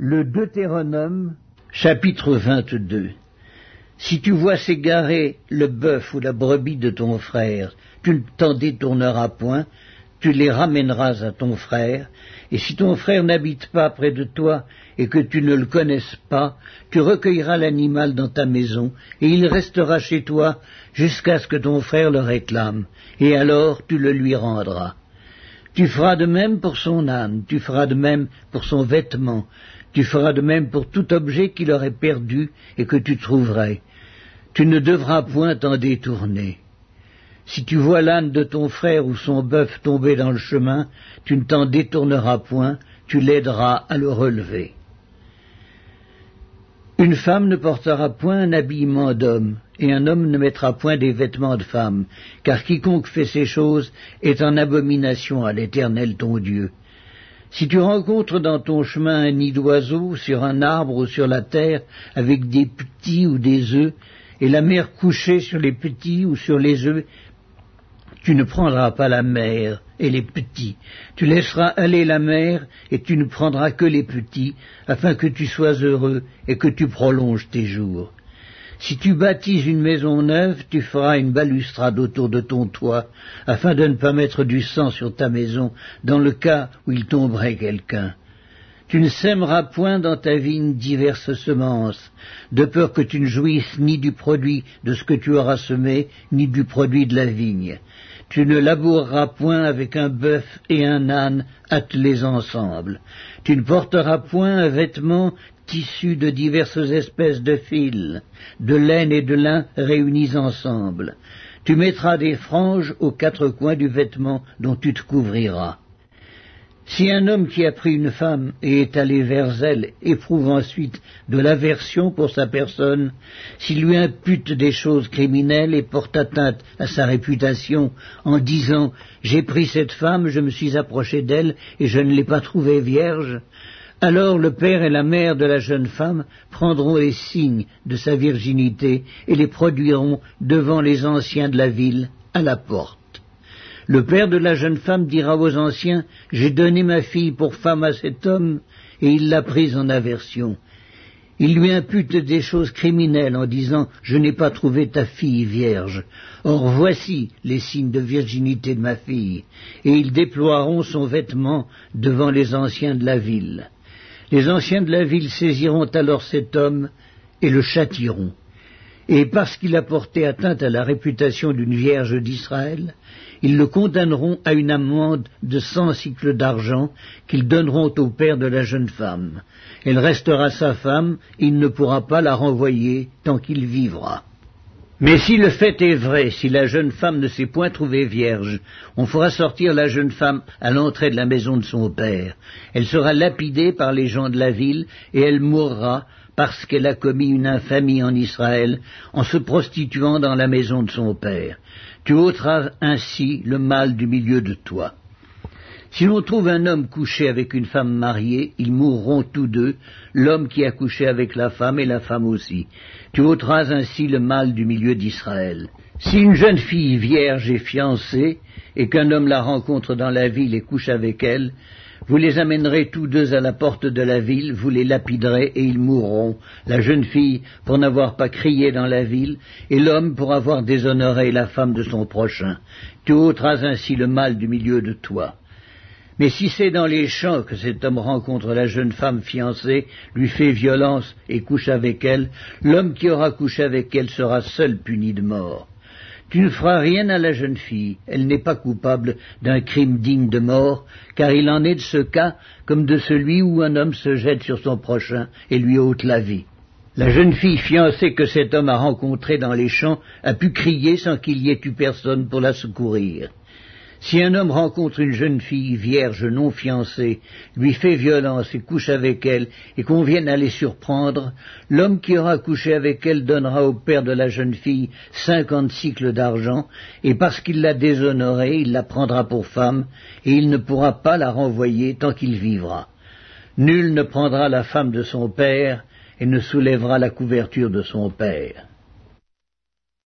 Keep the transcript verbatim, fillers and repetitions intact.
Le Deutéronome, chapitre vingt-deux. Si tu vois s'égarer le bœuf ou la brebis de ton frère, tu ne t'en détourneras point, tu les ramèneras à ton frère, et si ton frère n'habite pas près de toi et que tu ne le connaisses pas, tu recueilleras l'animal dans ta maison, et il restera chez toi jusqu'à ce que ton frère le réclame, et alors tu le lui rendras. Tu feras de même pour son âne, tu feras de même pour son vêtement, tu feras de même pour tout objet qu'il aurait perdu et que tu trouverais. Tu ne devras point t'en détourner. Si tu vois l'âne de ton frère ou son bœuf tomber dans le chemin, tu ne t'en détourneras point, tu l'aideras à le relever. Une femme ne portera point un habillement d'homme, et un homme ne mettra point des vêtements de femme, car quiconque fait ces choses est en abomination à l'Éternel ton Dieu. Si tu rencontres dans ton chemin un nid d'oiseau, sur un arbre ou sur la terre, avec des petits ou des œufs, et la mère couchée sur les petits ou sur les œufs, tu ne prendras pas la mère et les petits. Tu laisseras aller la mère et tu ne prendras que les petits, afin que tu sois heureux et que tu prolonges tes jours. Si tu bâtis une maison neuve, tu feras une balustrade autour de ton toit, afin de ne pas mettre du sang sur ta maison, dans le cas où il tomberait quelqu'un. Tu ne sèmeras point dans ta vigne diverses semences, de peur que tu ne jouisses ni du produit de ce que tu auras semé, ni du produit de la vigne. Tu ne laboureras point avec un bœuf et un âne attelés ensemble. Tu ne porteras point un vêtement tissu de diverses espèces de fils, de laine et de lin réunis ensemble. Tu mettras des franges aux quatre coins du vêtement dont tu te couvriras. Si un homme qui a pris une femme et est allé vers elle éprouve ensuite de l'aversion pour sa personne, s'il lui impute des choses criminelles et porte atteinte à sa réputation en disant « J'ai pris cette femme, je me suis approché d'elle et je ne l'ai pas trouvée vierge », alors le père et la mère de la jeune femme prendront les signes de sa virginité et les produiront devant les anciens de la ville à la porte. Le père de la jeune femme dira aux anciens « J'ai donné ma fille pour femme à cet homme, et il l'a prise en aversion. » Il lui impute des choses criminelles en disant « Je n'ai pas trouvé ta fille vierge. Or voici les signes de virginité de ma fille. » Et ils déploieront son vêtement devant les anciens de la ville. Les anciens de la ville saisiront alors cet homme et le châtieront. Et parce qu'il a porté atteinte à la réputation d'une vierge d'Israël, ils le condamneront à une amende de cent cycles d'argent qu'ils donneront au père de la jeune femme. Elle restera sa femme, il ne pourra pas la renvoyer tant qu'il vivra. Mais si le fait est vrai, si la jeune femme ne s'est point trouvée vierge, on fera sortir la jeune femme à l'entrée de la maison de son père. Elle sera lapidée par les gens de la ville et elle mourra parce qu'elle a commis une infamie en Israël en se prostituant dans la maison de son père. Tu ôteras ainsi le mal du milieu de toi. Si l'on trouve un homme couché avec une femme mariée, ils mourront tous deux, l'homme qui a couché avec la femme et la femme aussi. Tu ôteras ainsi le mal du milieu d'Israël. Si une jeune fille vierge est fiancée, et qu'un homme la rencontre dans la ville et couche avec elle, vous les amènerez tous deux à la porte de la ville, vous les lapiderez et ils mourront, la jeune fille pour n'avoir pas crié dans la ville, et l'homme pour avoir déshonoré la femme de son prochain. Tu ôteras ainsi le mal du milieu de toi. Mais si c'est dans les champs que cet homme rencontre la jeune femme fiancée, lui fait violence et couche avec elle, l'homme qui aura couché avec elle sera seul puni de mort. Tu ne feras rien à la jeune fille, elle n'est pas coupable d'un crime digne de mort, car il en est de ce cas comme de celui où un homme se jette sur son prochain et lui ôte la vie. La jeune fille fiancée que cet homme a rencontrée dans les champs a pu crier sans qu'il y ait eu personne pour la secourir. Si un homme rencontre une jeune fille vierge non fiancée, lui fait violence et couche avec elle, et qu'on vienne à les surprendre, l'homme qui aura couché avec elle donnera au père de la jeune fille cinquante cycles d'argent, et parce qu'il l'a déshonorée, il la prendra pour femme, et il ne pourra pas la renvoyer tant qu'il vivra. Nul ne prendra la femme de son père, et ne soulèvera la couverture de son père.